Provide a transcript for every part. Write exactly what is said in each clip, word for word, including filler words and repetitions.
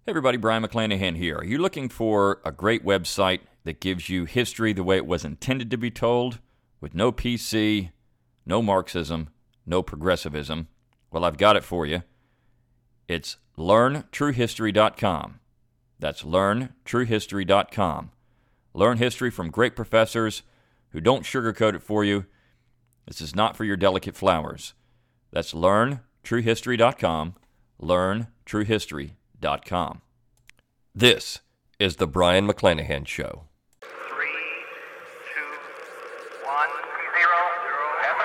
Hey everybody, Brian McClanahan here. Are you looking for a great website that gives you history the way it was intended to be told, with no P C, no Marxism, no progressivism? Well, I've got it for you. It's learn true history dot com. That's learn true history dot com. Learn history from great professors who don't sugarcoat it for you. This is not for your delicate flowers. That's learn true history dot com. learn true history dot com. This is the Brian McClanahan Show. Three, two, one, zero, zero,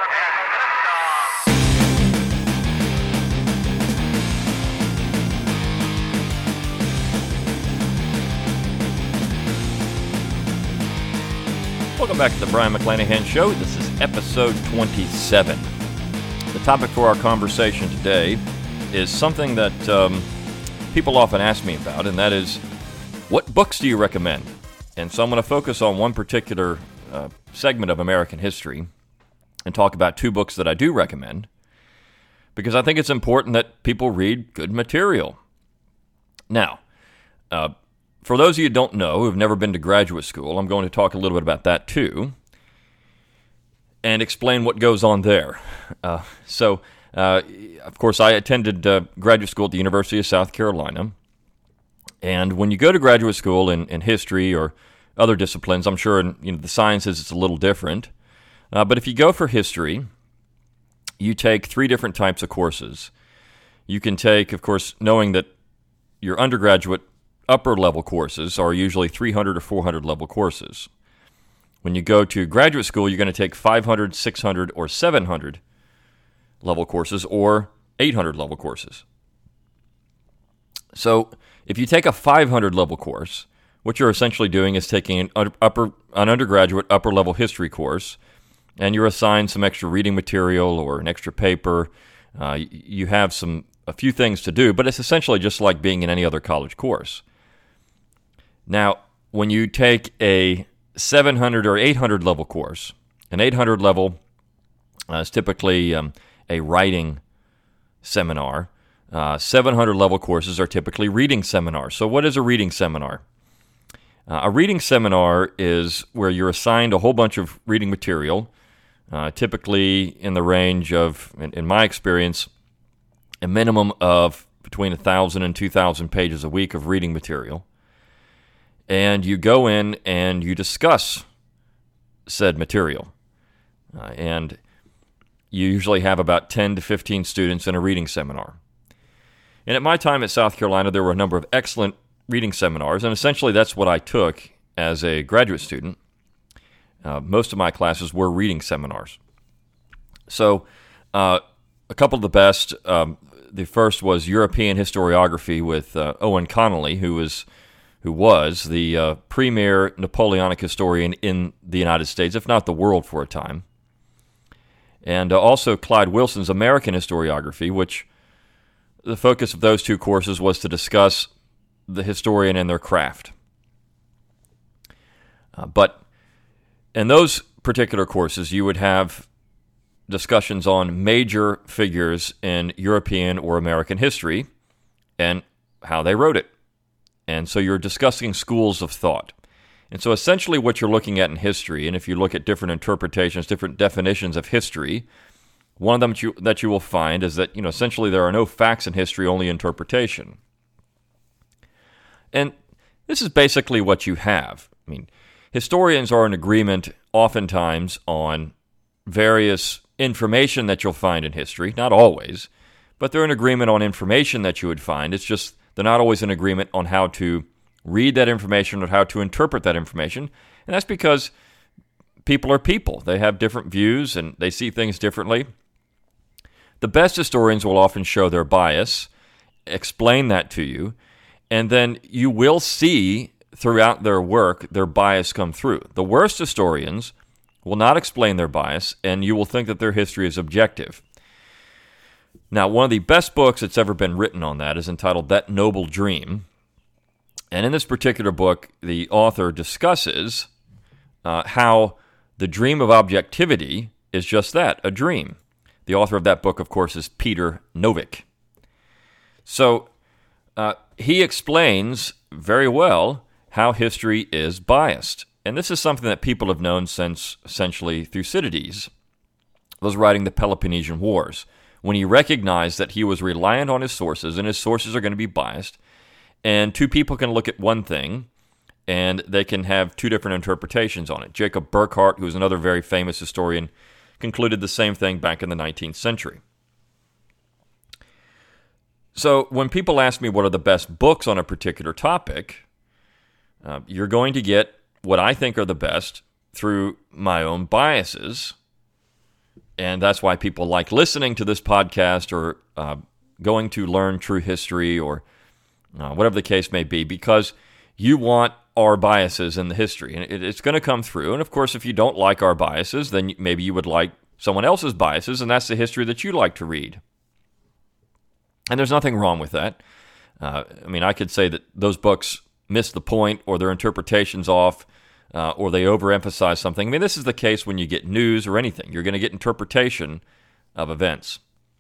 Welcome back to the Brian McClanahan Show. This is episode twenty-seven. The topic for our conversation today is something that um, people often ask me about, and that is, what books do you recommend? And so I'm going to focus on one particular uh, segment of American history and talk about two books that I do recommend, because I think it's important that people read good material. Now, uh, for those of you who don't know, who've never been to graduate school, I'm going to talk a little bit about that too, and explain what goes on there. Uh, so, uh, of course, I attended uh, graduate school at the University of South Carolina, and when you go to graduate school in, in history or other disciplines, I'm sure in you know, the sciences it's a little different, uh, but if you go for history, you take three different types of courses. You can take, of course, knowing that your undergraduate upper-level courses are usually three hundred or four hundred level courses. When you go to graduate school, you're going to take five hundred, six hundred, or seven hundred level courses, or eight hundred level courses. So if you take a five hundred level course, what you're essentially doing is taking an upper, an undergraduate upper-level history course, and you're assigned some extra reading material or an extra paper. Uh, you have some a few things to do, but it's essentially just like being in any other college course. Now, when you take a seven hundred or eight hundred level course, an eight hundred level uh, is typically um, a writing seminar. Uh, seven hundred level courses are typically reading seminars. So what is a reading seminar? Uh, a reading seminar is where you're assigned a whole bunch of reading material, uh, typically in the range of, in, in my experience, a minimum of between one thousand and two thousand pages a week of reading material. And you go in and you discuss said material. Uh, and you usually have about ten to fifteen students in a reading seminar. And at my time at South Carolina, there were a number of excellent reading seminars, and essentially that's what I took as a graduate student. Uh, most of my classes were reading seminars. So uh, a couple of the best, um, the first was European Historiography with uh, Owen Connolly, who was who was the uh, premier Napoleonic historian in the United States, if not the world for a time. And uh, also Clyde Wilson's American Historiography, which the focus of those two courses was to discuss the historian and their craft. Uh, but in those particular courses, you would have discussions on major figures in European or American history and how they wrote it. And so you're discussing schools of thought. And so essentially what you're looking at in history, and if you look at different interpretations, different definitions of history, one of them that you, that you will find is that, you know, essentially there are no facts in history, only interpretation. And this is basically what you have. I mean, historians are in agreement oftentimes on various information that you'll find in history, not always, but they're in agreement on information that you would find. It's just they're not always in agreement on how to read that information or how to interpret that information. And that's because people are people. They have different views and they see things differently. The best historians will often show their bias, explain that to you, and then you will see throughout their work their bias come through. The worst historians will not explain their bias, and you will think that their history is objective. Now, one of the best books that's ever been written on that is entitled That Noble Dream. And in this particular book, the author discusses uh, how the dream of objectivity is just that, a dream. The author of that book, of course, is Peter Novick. So uh, he explains very well how history is biased. And this is something that people have known since essentially Thucydides was writing the Peloponnesian Wars, when he recognized that he was reliant on his sources, and his sources are going to be biased, and two people can look at one thing, and they can have two different interpretations on it. Jacob Burckhardt, who is another very famous historian, concluded the same thing back in the nineteenth century. So when people ask me what are the best books on a particular topic, uh, you're going to get what I think are the best through my own biases. And that's why people like listening to this podcast or uh, going to learn true history or uh, whatever the case may be, because you want our biases in the history. And it, it's going to come through. And of course, if you don't like our biases, then maybe you would like someone else's biases, and that's the history that you like to read. And there's nothing wrong with that. Uh, I mean, I could say that those books miss the point, or their interpretation's off, Uh, or they overemphasize something. I mean, this is the case when you get news or anything. You're going to get interpretation of events.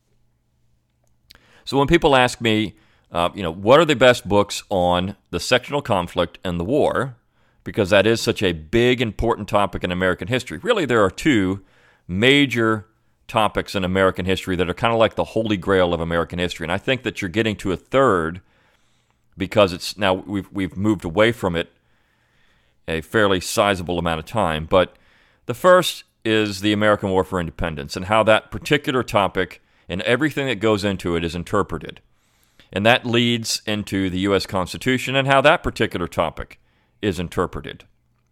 So when people ask me, uh, you know, what are the best books on the sectional conflict and the war, because that is such a big, important topic in American history. Really, there are two major topics in American history that are kind of like the holy grail of American history. And I think that you're getting to a third because it's now we've we've moved away from it a fairly sizable amount of time. But the first is the American War for Independence and how that particular topic and everything that goes into it is interpreted. And that leads into the U S Constitution and how that particular topic is interpreted.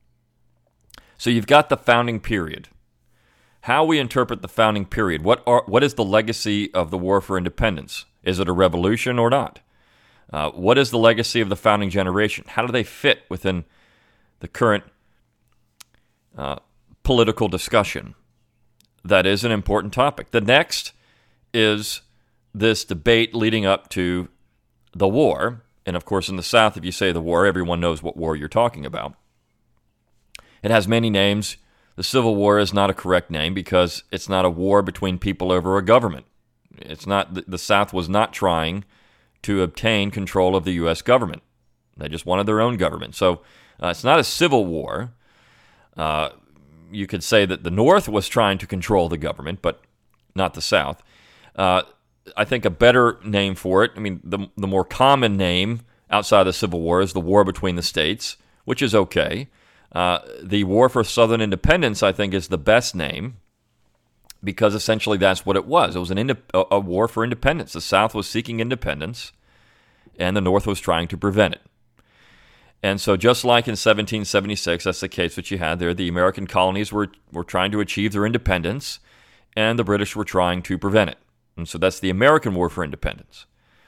So you've got the founding period. How we interpret the founding period. What are what is the legacy of the War for Independence? Is it a revolution or not? Uh, what is the legacy of the founding generation? How do they fit within the current uh, political discussion? That is an important topic. The next is this debate leading up to the war. And of course, in the South, if you say the war, everyone knows what war you're talking about. It has many names. The Civil War is not a correct name because it's not a war between people over a government. It's not. The South was not trying to obtain control of the U S government. They just wanted their own government. So Uh, it's not a civil war. Uh, you could say that the North was trying to control the government, but not the South. Uh, I think a better name for it, I mean, the, the more common name outside of the Civil War is the War Between the States, which is okay. Uh, the War for Southern Independence, I think, is the best name because essentially that's what it was. It was an inde- a, a war for independence. The South was seeking independence, and the North was trying to prevent it. And so just like in seventeen seventy-six, that's the case that you had there. The American colonies were, were trying to achieve their independence, and the British were trying to prevent it. And so that's the American War for Independence.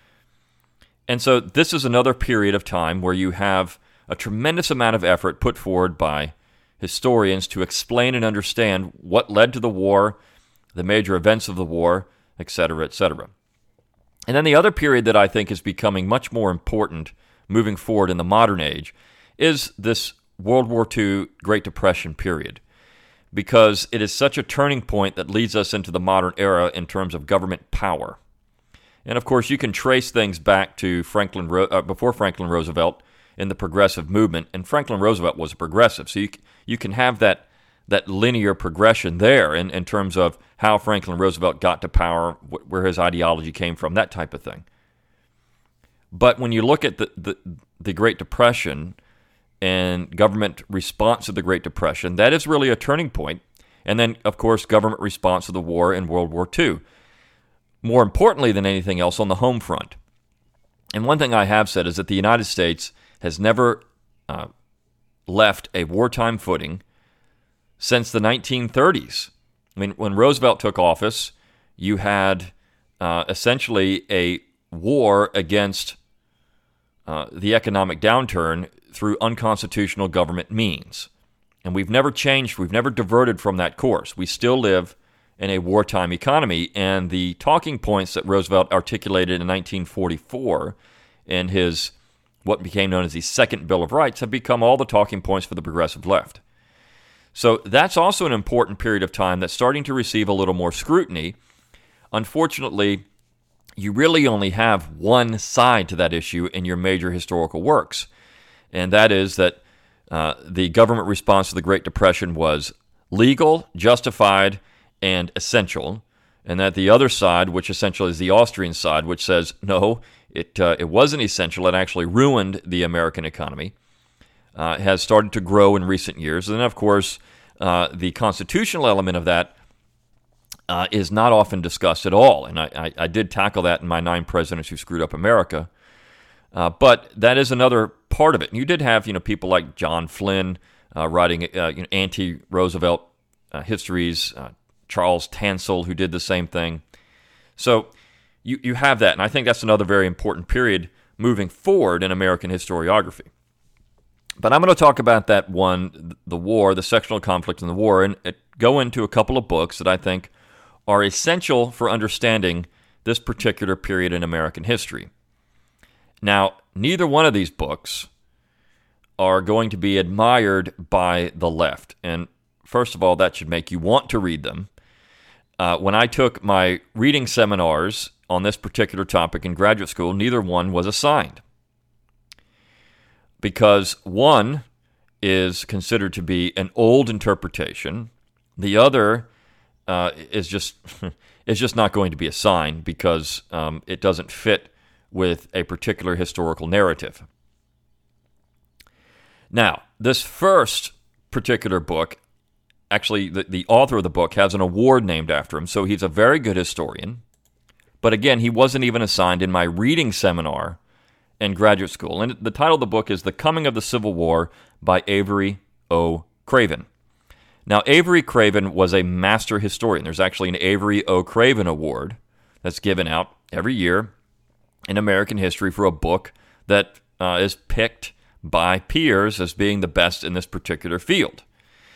And so this is another period of time where you have a tremendous amount of effort put forward by historians to explain and understand what led to the war, the major events of the war, et cetera, et cetera. And then the other period that I think is becoming much more important moving forward in the modern age is this World War Two Great Depression period, because it is such a turning point that leads us into the modern era in terms of government power. And of course, you can trace things back to Franklin uh, before Franklin Roosevelt in the progressive movement, and Franklin Roosevelt was a progressive, so you you can have that that linear progression there in, in terms of how Franklin Roosevelt got to power, wh- where his ideology came from, that type of thing. But when you look at the, the, the Great Depression and government response to the Great Depression, that is really a turning point. And then, of course, government response to the war in World War Two. More importantly than anything else, on the home front. And one thing I have said is that the United States has never uh, left a wartime footing since the nineteen thirties. I mean, when Roosevelt took office, you had uh, essentially a war against uh, the economic downturn through unconstitutional government means. And we've never changed, we've never diverted from that course. We still live in a wartime economy, and the talking points that Roosevelt articulated in nineteen forty-four in his what became known as the Second Bill of Rights have become all the talking points for the progressive left. So that's also an important period of time that's starting to receive a little more scrutiny. Unfortunately, you really only have one side to that issue in your major historical works, and that is that uh, the government response to the Great Depression was legal, justified, and essential, and that the other side, which essentially is the Austrian side, which says, no, it uh, it wasn't essential, it actually ruined the American economy, uh, has started to grow in recent years. And then, of course, uh, the constitutional element of that uh, is not often discussed at all, and I, I, I did tackle that in my Nine Presidents Who Screwed Up America. Uh, but that is another part of it. And you did have, you know, people like John Flynn uh, writing uh, you know, anti-Roosevelt uh, histories, uh, Charles Tansel, who did the same thing. So you, you have that, and I think that's another very important period moving forward in American historiography. But I'm going to talk about that one, the war, the sectional conflict in the war, and go into a couple of books that I think are essential for understanding this particular period in American history. Now, neither one of these books are going to be admired by the left, and first of all, that should make you want to read them. Uh, when I took my reading seminars on this particular topic in graduate school, neither one was assigned. Because one is considered to be an old interpretation, the other uh, is just is just not going to be assigned because um, it doesn't fit with a particular historical narrative. Now, this first particular book, actually, the, the author of the book has an award named after him, so he's a very good historian. But again, he wasn't even assigned in my reading seminar in graduate school. And the title of the book is The Coming of the Civil War by Avery O. Craven. Now, Avery Craven was a master historian. There's actually an Avery O. Craven Award that's given out every year in American history for a book that uh, is picked by peers as being the best in this particular field.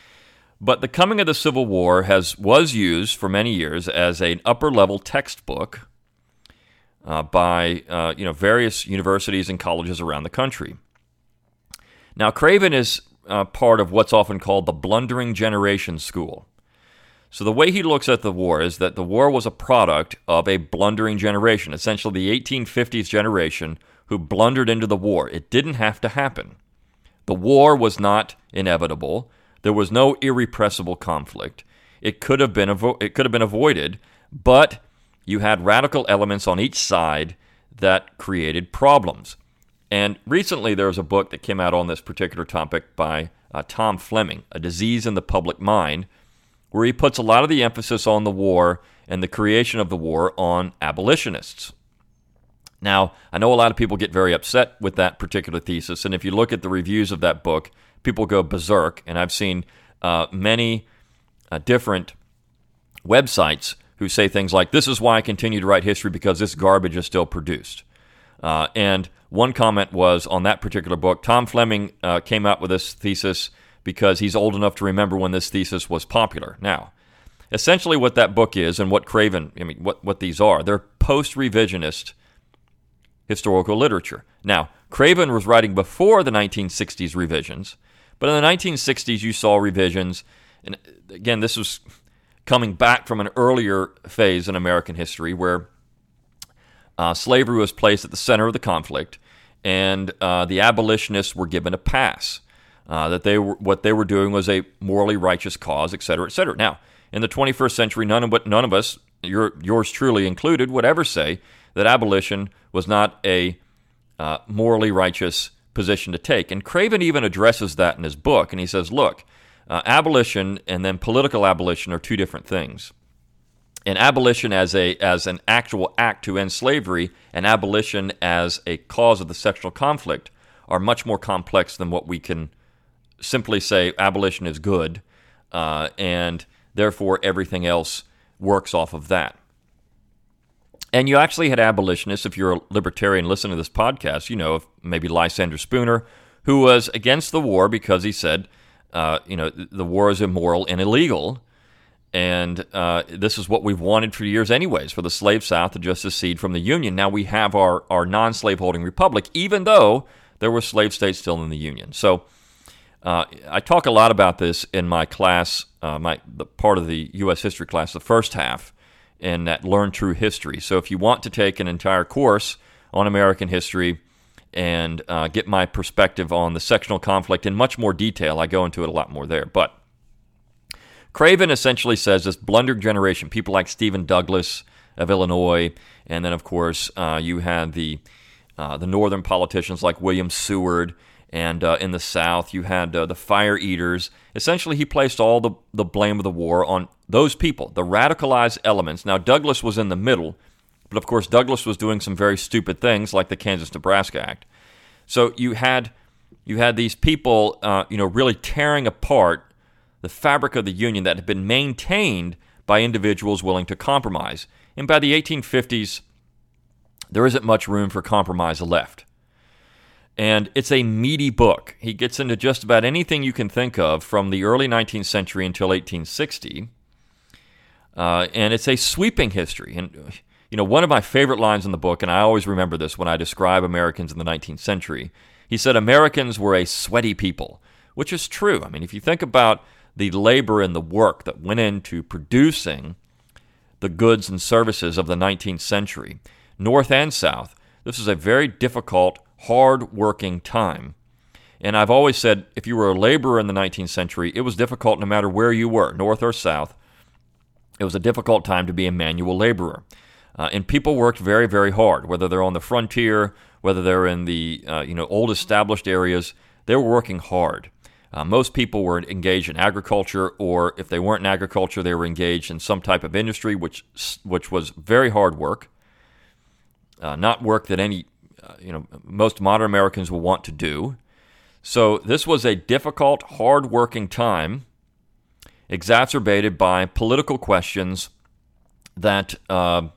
But The Coming of the Civil War has was used for many years as an upper-level textbook uh, by uh, you know various universities and colleges around the country. Now, Craven is uh, part of what's often called the blundering generation school. So the way he looks at the war is that the war was a product of a blundering generation, essentially the eighteen fifties generation who blundered into the war. It didn't have to happen. The war was not inevitable. There was no irrepressible conflict. It could have been avo- it could have been avoided, but you had radical elements on each side that created problems. And recently there was a book that came out on this particular topic by uh, Tom Fleming, A Disease in the Public Mind, where he puts a lot of the emphasis on the war and the creation of the war on abolitionists. Now, I know a lot of people get very upset with that particular thesis, and if you look at the reviews of that book, people go berserk, and I've seen uh, many uh, different websites who say things like, this is why I continue to write history, because this garbage is still produced. Uh, and one comment was on that particular book, Tom Fleming uh, came out with this thesis because he's old enough to remember when this thesis was popular. Now, essentially what that book is, and what Craven, I mean, what, what these are, they're post-revisionist historical literature. Now, Craven was writing before the nineteen sixties revisions, but in the nineteen sixties you saw revisions, and again, this was coming back from an earlier phase in American history where uh, slavery was placed at the center of the conflict, and uh, the abolitionists were given a pass. Uh, that they were, what they were doing was a morally righteous cause, et cetera, et cetera. Now, in the twenty-first century, none of none of us, your, yours truly included, would ever say that abolition was not a uh, morally righteous position to take. And Craven even addresses that in his book, and he says, look, uh, abolition and then political abolition are two different things. And abolition as a as an actual act to end slavery and abolition as a cause of the sectional conflict are much more complex than what we can simply say abolition is good, uh, and therefore everything else works off of that. And you actually had abolitionists, if you're a libertarian listening to this podcast, you know, of maybe Lysander Spooner, who was against the war because he said, uh, you know, the war is immoral and illegal, and uh, this is what we've wanted for years anyways, for the slave South to just secede from the Union. Now we have our, our non-slaveholding republic, even though there were slave states still in the Union. So Uh, I talk a lot about this in my class, uh, my the part of the U S history class, the first half, in that Learn True History. So if you want to take an entire course on American history and uh, get my perspective on the sectional conflict in much more detail, I go into it a lot more there. But Craven essentially says this blundered generation, people like Stephen Douglas of Illinois, and then, of course, uh, you had the uh, the northern politicians like William Seward, and uh, in the South, you had uh, the fire eaters. Essentially, he placed all the, the blame of the war on those people, the radicalized elements. Now, Douglas was in the middle, but of course, Douglas was doing some very stupid things like the Kansas-Nebraska Act. So you had you had these people, uh, you know, really tearing apart the fabric of the Union that had been maintained by individuals willing to compromise. And by the eighteen fifties, there isn't much room for compromise left. And it's a meaty book. He gets into just about anything you can think of from the early nineteenth century until eighteen sixty. Uh, and it's a sweeping history. And, you know, one of my favorite lines in the book, and I always remember this when I describe Americans in the nineteenth century, he said, Americans were a sweaty people, which is true. I mean, if you think about the labor and the work that went into producing the goods and services of the nineteenth century, North and South, this is a very difficult, hard-working time. And I've always said, if you were a laborer in the nineteenth century, it was difficult no matter where you were, North or South. It was a difficult time to be a manual laborer. Uh, and people worked very, very hard, whether they're on the frontier, whether they're in the uh, you know old established areas, they were working hard. Uh, most people were engaged in agriculture, or if they weren't in agriculture, they were engaged in some type of industry, which which was very hard work, uh, not work that any uh, you know most modern Americans will want to do. So this was a difficult, hard-working time, exacerbated by political questions that uh,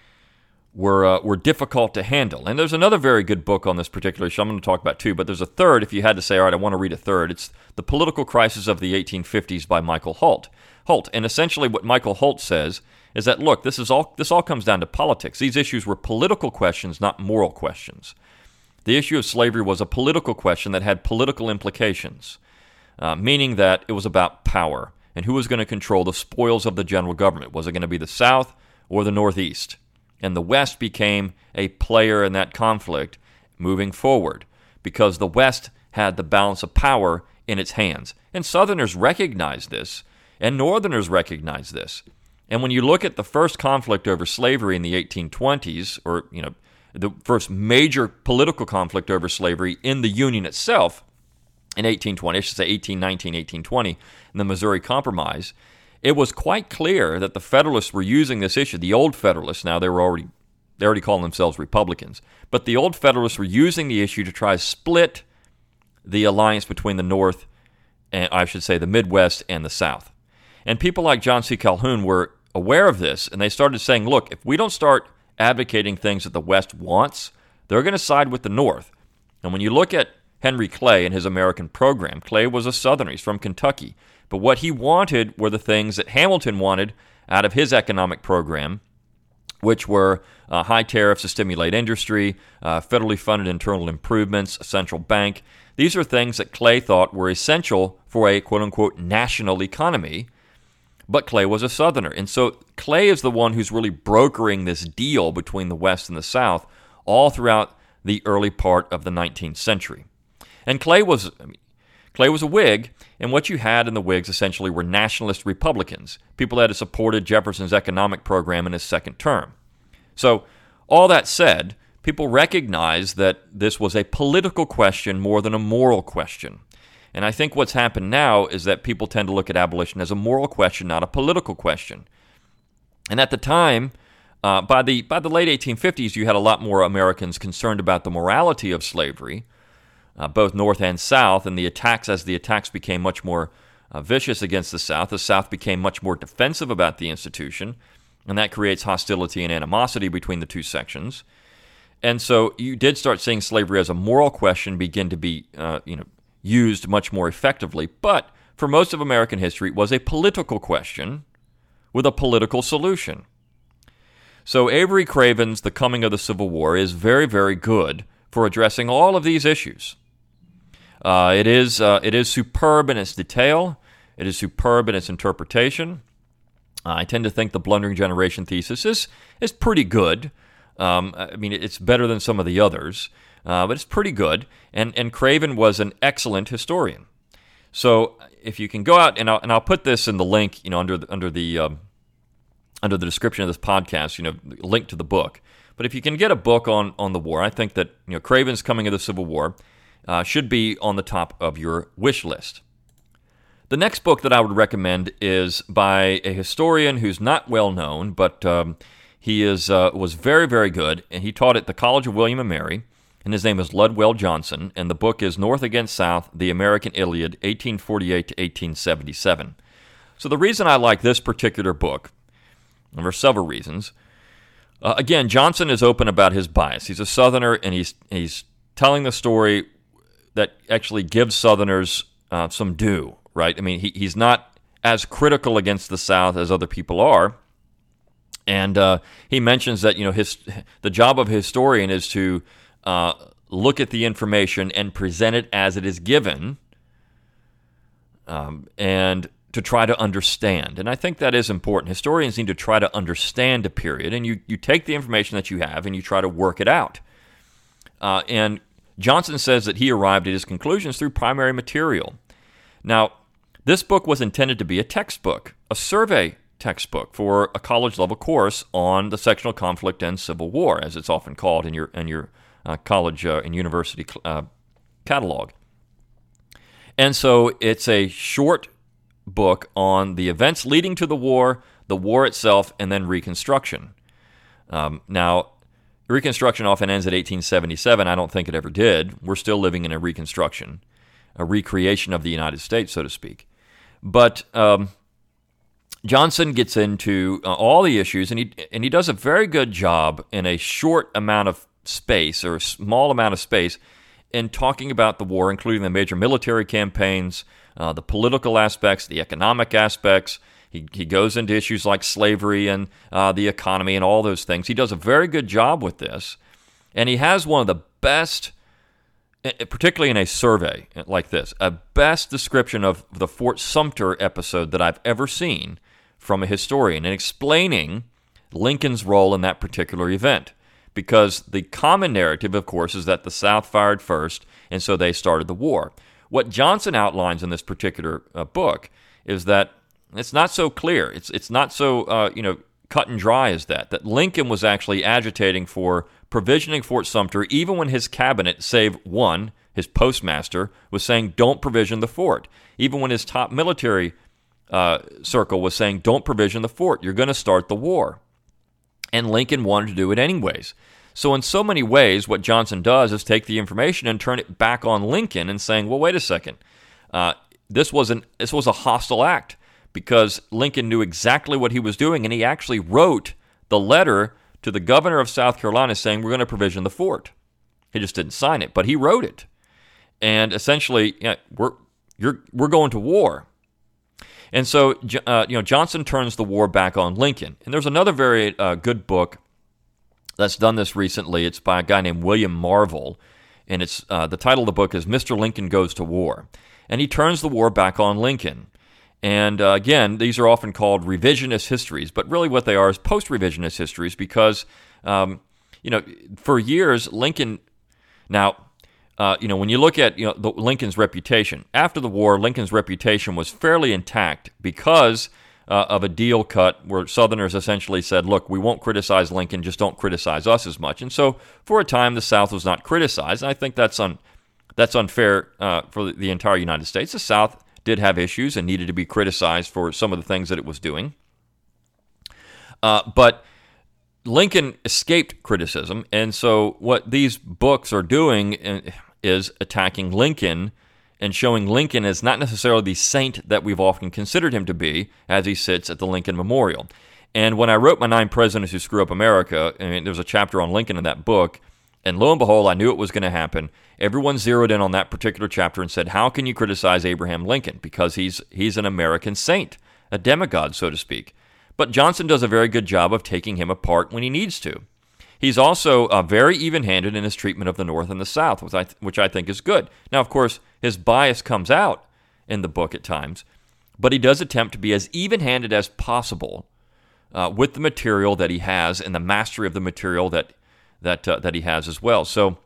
were uh, were difficult to handle. And there's another very good book on this particular issue I'm going to talk about too, but there's a third, if you had to say, all right, I want to read a third. It's The Political Crisis of the eighteen fifties by Michael Holt. Holt. And essentially what Michael Holt says is that, look, this is all this all comes down to politics. These issues were political questions, not moral questions. The issue of slavery was a political question that had political implications, uh, meaning that it was about power and who was going to control the spoils of the general government. Was it going to be the South or the Northeast? And the West became a player in that conflict moving forward because the West had the balance of power in its hands. And Southerners recognized this, and Northerners recognized this. And when you look at the first conflict over slavery in the eighteen twenties, or, you know, the first major political conflict over slavery in the Union itself in eighteen twenty, I should say eighteen nineteen, eighteen twenty, in the Missouri Compromise, it was quite clear that the Federalists were using this issue. The old Federalists, now they were already they already calling themselves Republicans, but the old Federalists were using the issue to try to split the alliance between the North, and I should say the Midwest and the South. And people like John C. Calhoun were aware of this, and they started saying, look, if we don't start advocating things that the West wants, they're going to side with the North. And when you look at Henry Clay and his American program, Clay was a Southerner. He's from Kentucky. But what he wanted were the things that Hamilton wanted out of his economic program, which were uh, high tariffs to stimulate industry, uh, federally funded internal improvements, a central bank. These are things that Clay thought were essential for a quote-unquote national economy, but Clay was a Southerner. And so Clay is the one who's really brokering this deal between the West and the South all throughout the early part of the nineteenth century. And Clay was... I mean, Clay was a Whig, and what you had in the Whigs essentially were nationalist Republicans, people that had supported Jefferson's economic program in his second term. So, all that said, people recognized that this was a political question more than a moral question. And I think what's happened now is that people tend to look at abolition as a moral question, not a political question. And at the time, uh, by the by the late eighteen fifties, you had a lot more Americans concerned about the morality of slavery, Uh, both North and South, and the attacks, as the attacks became much more uh, vicious against the South, the South became much more defensive about the institution, and that creates hostility and animosity between the two sections. And so you did start seeing slavery as a moral question begin to be uh, you know, used much more effectively. But for most of American history, it was a political question with a political solution. So Avery Craven's The Coming of the Civil War is very, very good for addressing all of these issues. Uh, it is uh, it is superb in its detail. It is superb in its interpretation. I tend to think the blundering generation thesis is, is pretty good. Um, I mean, it's better than some of the others, uh, but it's pretty good. And, and Craven was an excellent historian. So if you can go out, and I'll, and I'll put this in the link, you know, under the, under the um, under the description of this podcast, you know, link to the book. But if you can get a book on, on the war, I think that, you know, Craven's Coming of the Civil War uh, should be on the top of your wish list. The next book that I would recommend is by a historian who's not well known, but um, he is uh, was very, very good, and he taught at the College of William and Mary, and his name is Ludwell Johnson, and the book is North Against South, The American Iliad, eighteen forty-eight to eighteen seventy-seven. So the reason I like this particular book, and there are several reasons. Uh, again, Johnson is open about his bias. He's a Southerner, and he's he's telling the story that actually gives Southerners uh, some due, right? I mean, he, he's not as critical against the South as other people are. And uh, he mentions that, you know, his the job of a historian is to uh, look at the information and present it as it is given, um, and to try to understand. And I think that is important. Historians need to try to understand a period, and you, you take the information that you have and you try to work it out. Uh, and Johnson says that he arrived at his conclusions through primary material. Now, this book was intended to be a textbook, a survey textbook for a college-level course on the sectional conflict and Civil War, as it's often called in your in your uh, college uh, and university uh, catalog. And so it's a short book on the events leading to the war, the war itself, and then Reconstruction. Um, now, Reconstruction often ends at eighteen seventy-seven. I don't think it ever did. We're still living in a Reconstruction, a recreation of the United States, so to speak. But um, Johnson gets into uh, all the issues, and he and he does a very good job in a short amount of space, or a small amount of space, in talking about the war, including the major military campaigns, uh, the political aspects, the economic aspects. He he goes into issues like slavery and uh, the economy and all those things. He does a very good job with this, and he has one of the best, particularly in a survey like this, a best description of the Fort Sumter episode that I've ever seen from a historian, and explaining Lincoln's role in that particular event. Because the common narrative, of course, is that the South fired first, and so they started the war. What Johnson outlines in this particular uh, book is that it's not so clear. It's it's not so uh, you know cut and dry as that. That Lincoln was actually agitating for provisioning Fort Sumter, even when his cabinet, save one, his postmaster, was saying don't provision the fort. Even when his top military uh, circle was saying don't provision the fort. You're going to start the war. And Lincoln wanted to do it anyways. So in so many ways, what Johnson does is take the information and turn it back on Lincoln and saying, well, wait a second. Uh, this was an this was a hostile act, because Lincoln knew exactly what he was doing, and he actually wrote the letter to the governor of South Carolina saying we're going to provision the fort. He just didn't sign it, but he wrote it. And essentially, you know, we're you're we're going to war. And so, uh, you know, Johnson turns the war back on Lincoln. And there's another very uh, good book that's done this recently. It's by a guy named William Marvel, and it's uh, the title of the book is Mister Lincoln Goes to War. And he turns the war back on Lincoln. And uh, again, these are often called revisionist histories, but really what they are is post-revisionist histories, because, um, you know, for years, Lincoln, now, Uh, you know, when you look at you know the, Lincoln's reputation after the war, Lincoln's reputation was fairly intact because uh, of a deal cut where Southerners essentially said, "Look, we won't criticize Lincoln, just don't criticize us as much." And so, for a time, the South was not criticized, and I think that's un, that's unfair uh, for the, the entire United States. The South did have issues and needed to be criticized for some of the things that it was doing, uh, but Lincoln escaped criticism, and so what these books are doing is attacking Lincoln and showing Lincoln as not necessarily the saint that we've often considered him to be as he sits at the Lincoln Memorial. And when I wrote my Nine Presidents Who Screw Up America, I mean, there's a chapter on Lincoln in that book, and lo and behold, I knew it was going to happen. Everyone zeroed in on that particular chapter and said, how can you criticize Abraham Lincoln? Because he's he's an American saint, a demigod, so to speak. But Johnson does a very good job of taking him apart when he needs to. He's also uh, very even-handed in his treatment of the North and the South, which I, th- which I think is good. Now, of course, his bias comes out in the book at times, but he does attempt to be as even-handed as possible uh, with the material that he has and the mastery of the material that that uh, that he has as well. So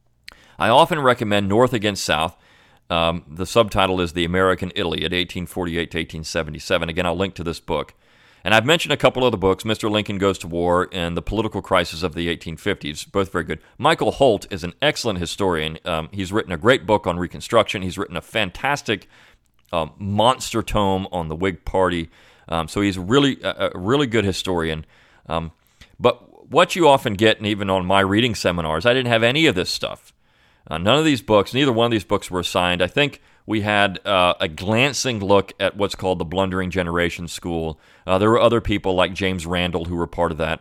I often recommend North Against South. Um, the subtitle is The American Iliad, eighteen forty-eight to eighteen seventy-seven. Again, I'll link to this book. And I've mentioned a couple of the books, Mister Lincoln Goes to War and The Political Crisis of the eighteen fifties, both very good. Michael Holt is an excellent historian. Um, he's written a great book on Reconstruction. He's written a fantastic um, monster tome on the Whig Party. Um, so he's really a, a really good historian. Um, but what you often get, and even on my reading seminars, I didn't have any of this stuff. Uh, none of these books, neither one of these books were assigned. I think we had uh, a glancing look at what's called the Blundering Generation School. Uh, there were other people like James Randall who were part of that.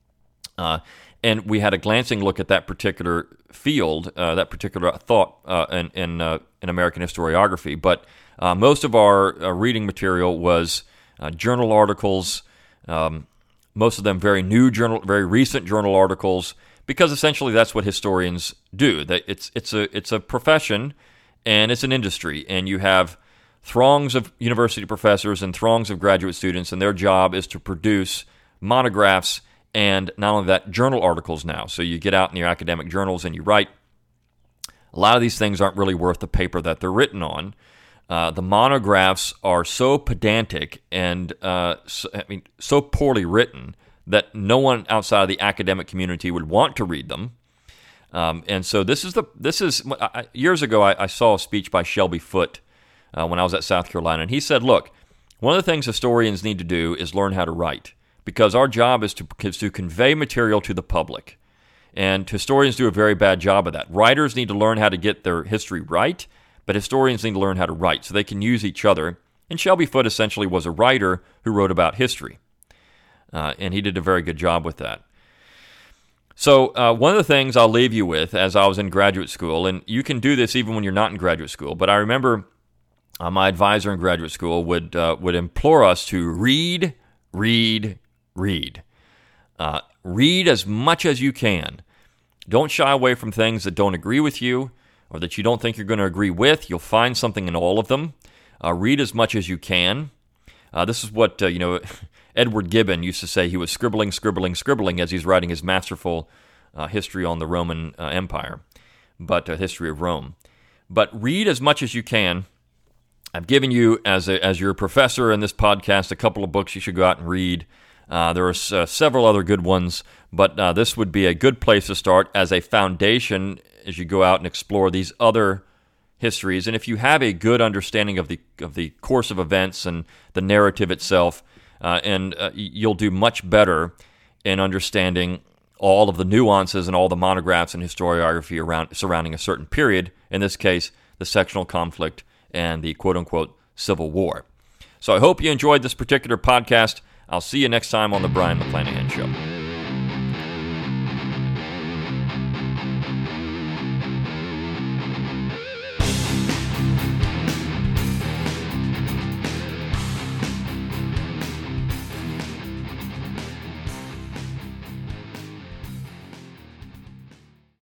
Uh, and we had a glancing look at that particular field, uh, that particular thought uh, in, in, uh, in American historiography. But uh, most of our uh, reading material was uh, journal articles, um, most of them very new journal, very recent journal articles, because essentially that's what historians do. That it's it's a it's a profession and it's an industry, and you have throngs of university professors and throngs of graduate students, and their job is to produce monographs and not only that, journal articles now. So you get out in your academic journals and you write. A lot of these things aren't really worth the paper that they're written on. Uh, the monographs are so pedantic and uh, so, I mean so poorly written that no one outside of the academic community would want to read them. Um, and so this is the this is I, years ago I, I saw a speech by Shelby Foote uh, when I was at South Carolina, and he said, "Look, one of the things historians need to do is learn how to write, because our job is to is to convey material to the public, and historians do a very bad job of that. Writers need to learn how to get their history right, but historians need to learn how to write so they can use each other." And Shelby Foote essentially was a writer who wrote about history. Uh, and he did a very good job with that. So uh, one of the things I'll leave you with as I was in graduate school, and you can do this even when you're not in graduate school, but I remember uh, my advisor in graduate school would uh, would implore us to read, read, read. Uh, read as much as you can. Don't shy away from things that don't agree with you or that you don't think you're going to agree with. You'll find something in all of them. Uh, read as much as you can. Uh, this is what, uh, you know... Edward Gibbon used to say he was scribbling, scribbling, scribbling as he's writing his masterful uh, history on the Roman uh, Empire, but uh, history of Rome. But read as much as you can. I've given you, as a, as your professor in this podcast, a couple of books you should go out and read. Uh, there are uh, several other good ones, but uh, this would be a good place to start as a foundation as you go out and explore these other histories. And if you have a good understanding of the of the course of events and the narrative itself, Uh, and uh, you'll do much better in understanding all of the nuances and all the monographs and historiography around surrounding a certain period, in this case, the sectional conflict and the quote-unquote Civil War. So I hope you enjoyed this particular podcast. I'll see you next time on the Brion McClanahan Show.